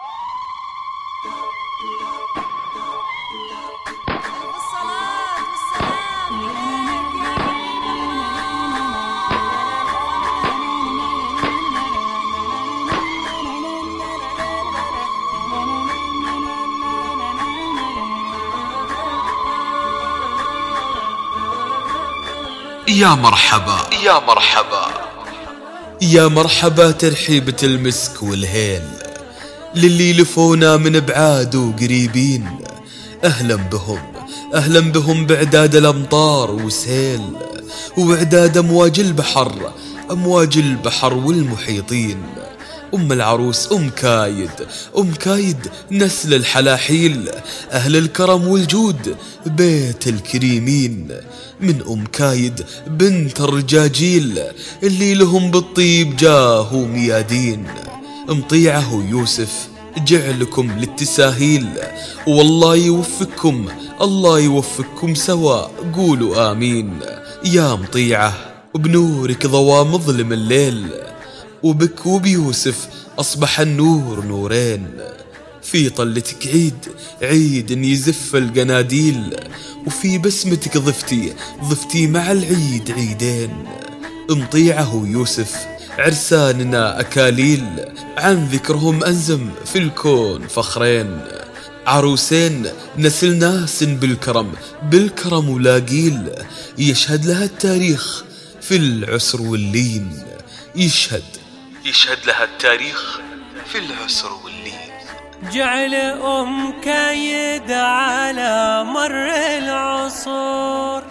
يا مرحبا يا مرحبا يا مرحبا، ترحيبة المسك والهيل للي لفونا من بعاد وقريبين. أهلا بهم أهلا بهم بعداد الأمطار وسيل، وبعداد أمواج البحر أمواج البحر والمحيطين. أم العروس أم كايد نسل الحلاحيل، أهل الكرم والجود بيت الكريمين. من أم كايد بنت الرجاجيل اللي لهم بالطيب جاه ميادين. مطيعه ويوسف جعلكم للتساهيل، والله يوفقكم الله يوفقكم سوا، قولوا آمين. يا مطيعه بنورك ضوى مظلم الليل، وبك وبيوسف أصبح النور نورين. في طلتك عيد يزف القناديل، وفي بسمتك ضفتي مع العيد عيدين. مطيعه ويوسف عرساننا أكاليل، عن ذكرهم أنزم في الكون فخرين. عروسين نسل ناس بالكرم ولاقيل، يشهد لها التاريخ في العسر واللين. يشهد لها التاريخ في العسر واللين. جعل أم كايد على مر العصور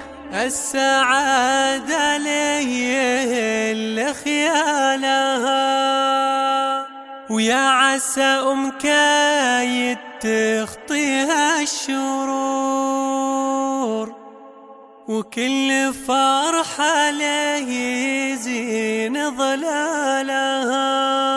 السعادة ليه خيالها، ويا عسى أم كايد تخطيها الشرور، وكل فرحة ليه يزين ظلالها.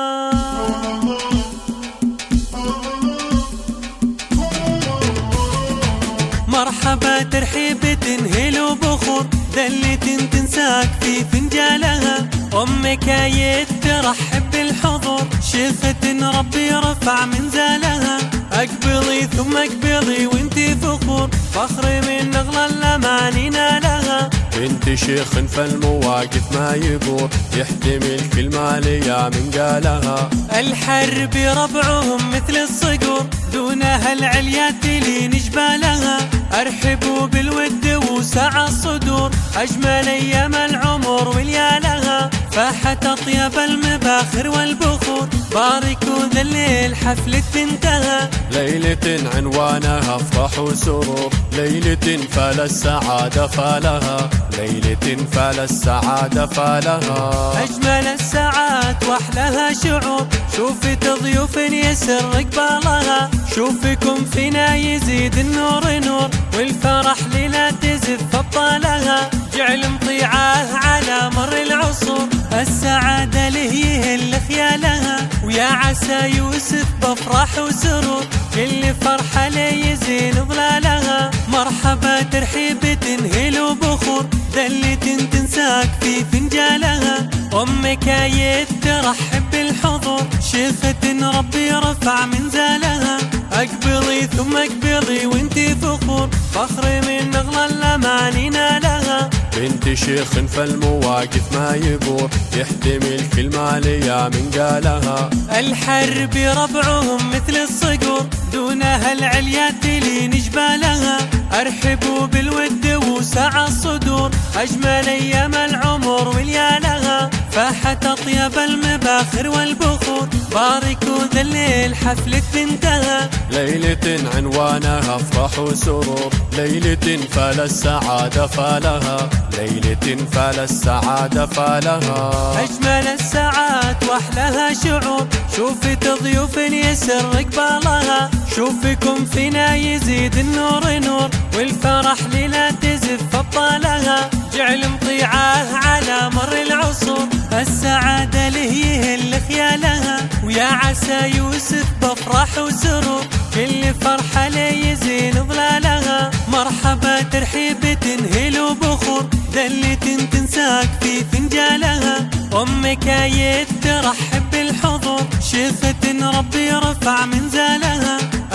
مرحبا ترحيب تنهل وبخور، دلة تنساك في فنجالها. أم كايد ترحب بالحضور، شيخة ربي رفع منزالها. أقبضي ثم أقبضي وانتي فخور، فخر من أغلى الأماني نالها. بنت شيخ فالمواقف ما يبور، يحتمل كل ما ليا من قالها. الحرب ربعهم مثل الصقور، دونها العليات لين جبالها. أرحبوا بالود وسع الصدور، أجمل أيام العمر وليالها. فاحت أطيب المباخر والبخور، باركوا ذا الليل حفلة انتهى. ليلة عنوانها افراح وسرور، ليلة فال السعادة فالها، ليلة فال السعادة فالها. أجمل الساعات وأحلاها شعور، شوفي ضيوف يسر قبالها. شوفكم فينا يزيد النور نور، والفرح ليلة تزف أبطالها. جعل مطيعاه على مر العصور، السعادة له يهل خيالها. ويا عسى يوسف بفرح وسرور، كل فرحة ليزين ظلالها. مرحبا ترحيب تنهل وبخور، دلة تنساك في فنجالها. أم كايد ترحب بالحضور، شيخة ربي رفع منزالها. أقبضي ثم أقبضي وانتي فخور، فخر من أغلى الأماني نالها. بنت شيخ فالمواقف ما يبور، يحتمل كل ما ليا من قالها. الحرب ربعهم مثل الصقور، دونها العليات لين جبالها. أرحبوا بالود وسع الصدور، أجمل أيام العمر وليالها. فاحت أطيب المباخر والبخور، باركوا ذا الليل حفلة انتهى. ليلة عنوانها افراح وسرور، ليلة فال السعادة فالها، ليلة فال السعادة فالها. أجمل الساعات وأحلاها شعور، شوفي ضيوف يسر قبالها. شوفكم فينا يزيد النور نور، والفرح ليلة تزف أبطالها. جعل مطيعاه على مر العصور، السعادة له يهل خيالها. ويا عسى يوسف بفرح وسرور، كل فرحة ليزين ظلالها. مرحبا ترحيب تنهل وبخور، دلة تنساك في فنجالها. أم كايد ترحب بالحضور، شيخة ربي رفع منزالها.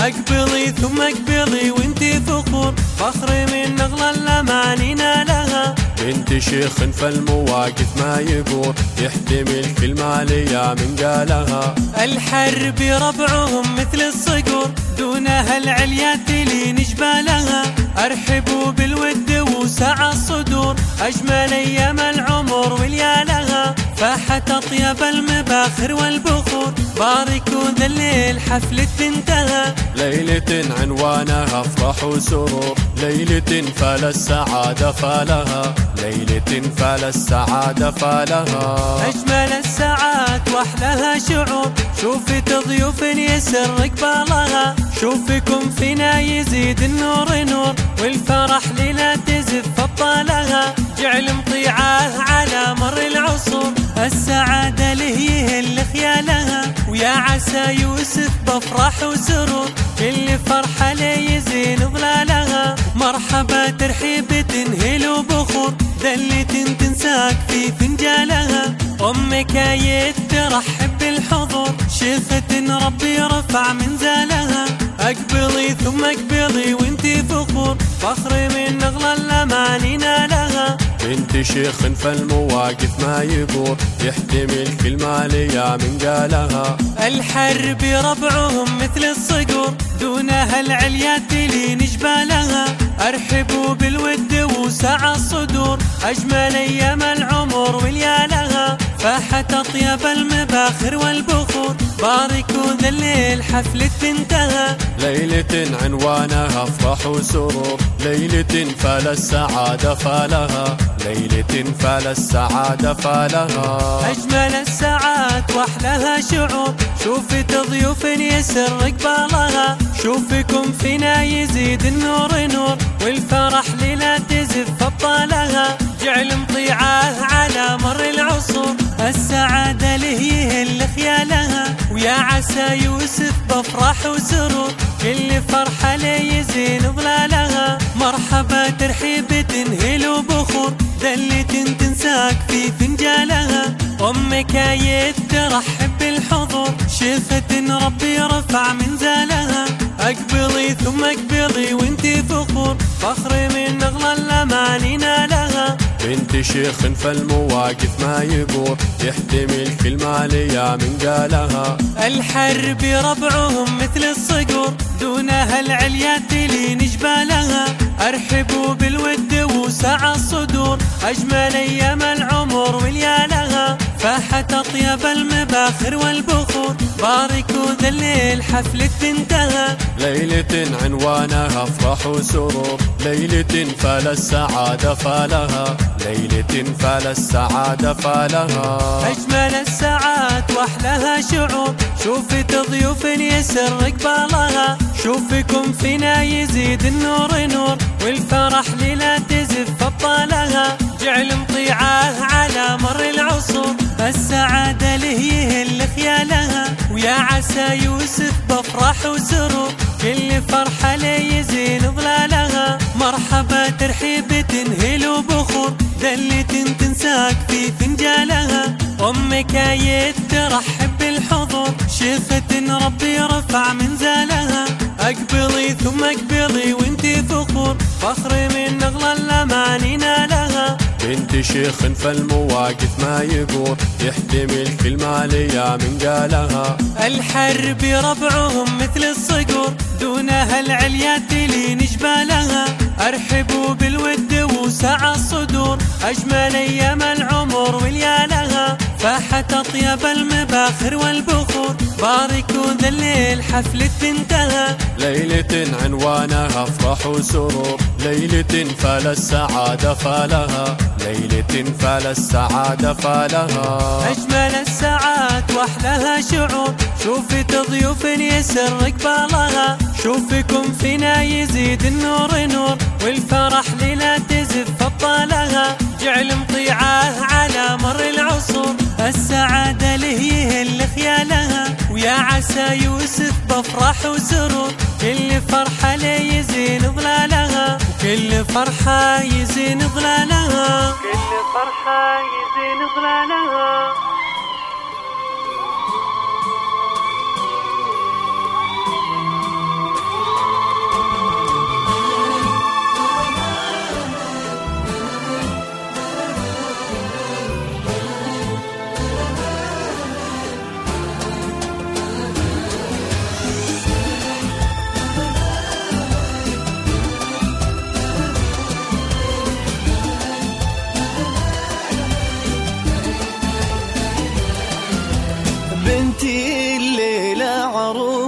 اقبضي ثم اقبضي وانتي فخور، فخر من اغلى الاماني نالها. بنت شيخ فالمواقف ما يقور، يحتمل كل ما ليا من قالها. الحرب ربعهم مثل الصقور، دونها العليا تلين جبالها. ارحبوا بالود وسع الصدور، اجمل ايام العمر وليالها. فاحت اطيب المباخر والبخور، باركوا ذا الليل حفلة انتهى. ليلة عنوانها افراح وسرور، ليلة فال السعادة فالها، ليلة فال السعادة فالها. اجمل الساعات واحلاها شعور، شوفت ضيوف يسر قبالها. شوفكم فينا يزيد النور نور، والفرح ليلة تزف ابطالها. جعل مطيعاه على مر العصور، السعادة له يهل خيالها. ويا عسى يوسف بافراح وسرور، كل فرحة ليزين ظلالها. مرحبا ترحيب تنهل وبخور، دلة تنساك في فنجالها. أمك آية ترحب بالحضور، شيخة ربي رفع منزالها. اقبضي ثم اقبضي وانتي فخور، فخر من اغلى الاماني نالها. بنت شيخ فالمواقف ما يقور، يحتمل كل ما ليا من قالها. الحرب ربعهم مثل الصقور، دونها العليا تلين جبالها. ارحبوا بالود وسع الصدور، اجمل ايام العمر وليالها. فاحت اطيب المباخر والبخور، باركوا ذا الليل حفلة انتهى. ليلة عنوانها افراح وسرور، ليلة فال السعادة فالها، ليلة فال السعادة فالها. اجمل الساعات واحلاها شعور، شوفت ضيوف يسر قبالها. شوفكم فينا يزيد النور نور، والفرح ليلة تزف ابطالها. جعل مطيعاه على مر العصور، السعادة له يهل خيالها. ويا عسى يوسف بافراح وسرور، كل فرحة ليزين ظلالها. مرحبا ترحيب تنهل وبخور، دلة تنساك في فنجالها. أمك آية ترحب بالحضور، شيخة ربي رفع منزالها. اقبضي ثم اقبضي وانتي فخور، فخر من اغلى الاماني نالها. بنت شيخ فالمواقف ما يقور، يحتمل كل ما ليا من قالها. الحرب ربعهم مثل الصقور، دونها العليا تلين جبالها. ارحبوا بالود وسع الصدور، اجمل ايام العمر وليالها. فاحت اطيب المباخر والبخور، باركوا ذا الليل حفلة انتهى. ليلة عنوانها افراح وسرور، ليلة فال السعادة فالها، ليلة فال السعادة فالها. اجمل الساعات واحلاها شعور، شوفت ضيوف يسر قبالها. شوفكم فينا يزيد النور نور، والفرح ليلة تزف ابطالها. جعل مطيعاه على مر العصور، السعادة له يهل خيالها. ويا عسى يوسف بافراح وسرور، كل فرحة ليزين ظلالها. مرحبا ترحيب تنهل وبخور، دلة تنساك في فنجالها. أمك آية ترحب بالحضور، شيخة ربي رفع منزالها. اقبضي ثم اقبضي وانتي فخور، فخر من اغلى الاماني نالها. بنت شيخ فالمواقف ما يقور، يحتمل كل ما ليا من قالها. الحرب ربعهم مثل الصقور، دونها العليا تلين جبالها. ارحبوا بالود وسع الصدور، اجمل ايام العمر وليالها. فاحت اطيب المباخر والبخور، باركوا ذا الليل حفلة انتهى. ليلة عنوانها افراح وسرور، ليلة فال السعادة فالها، ليلة فال السعادة فالها. اجمل الساعات واحلاها شعور، شوفت ضيوف يسر قبالها. شوفكم فينا يزيد النور نور، والفرح ليلة تزف ابطالها. جعل مطيعاه على مر العصور، السعادة له يهل خيالها. ويا عسى يوسف بافراح وسرور، كل فرحة ليزين ظلالها. وكل فرحة يزين ظلالها، كل فرحة يزين ظلالها.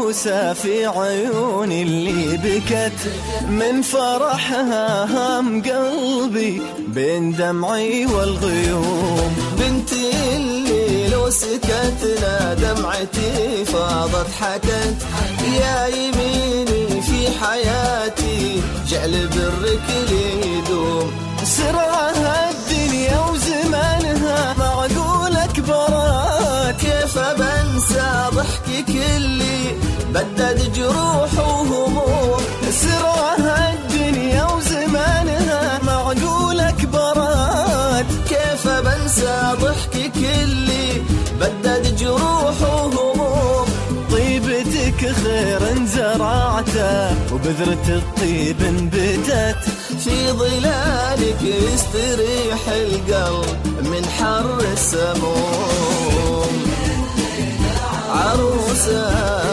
عروسة في عيون اللي بكت من فرحها هم قلبي بين دمعي والغيوم. بنتي اللي لو سكتنا دمعتي فاضت حكت، يا يميني في حياتي جعل برك لي يدوم. سرعها الدنيا وزمانها معقول أكبرات، كيف بنسى ضحكك اللي بدد جروح وهموم. سرعها الدنيا وزمانها معقول أكبرات، كيف بنسى ضحكك اللي بدد جروح وهموم. طيبتك خير زرعته وبذرة الطيب انبتت، في ظلالك يستريح القلب من حر السموم. عروسة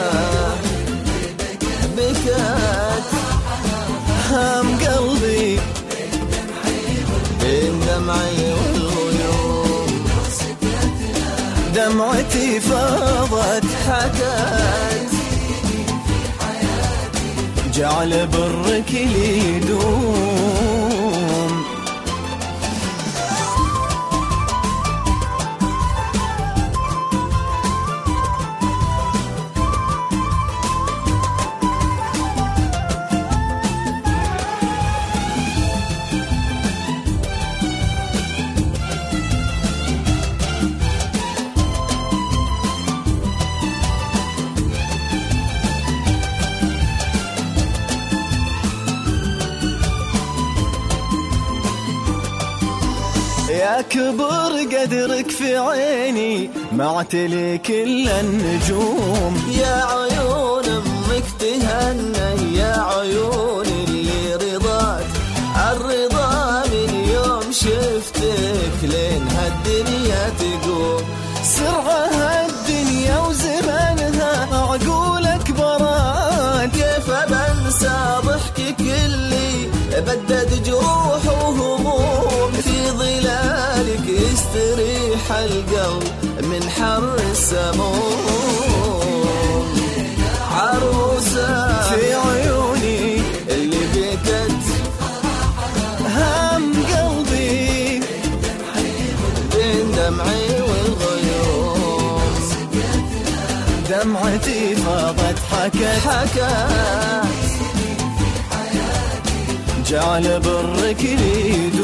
بكت هم قلبي بين دمعي والغيوم. دمعتي فاضت حكت جعل برك لي يدوم. يا كبر قدرك في عيني معتلي كل النجوم. يا عيون امك تهنى، يا عيون اللي رضاك الرضا من يوم شفتك لين هالدنيا تقوم. سرعها الدنيا وزمانها معقول أكبرات، كيف بنسى ضحكك اللي بدد جروح وهموم. في ظلالك يستريح القلب من حر السموم. عروسة في عيوني اللي بكت هم قلبي بين دمعي والغيوم. دمعتي فاضت حكت جعل برك لي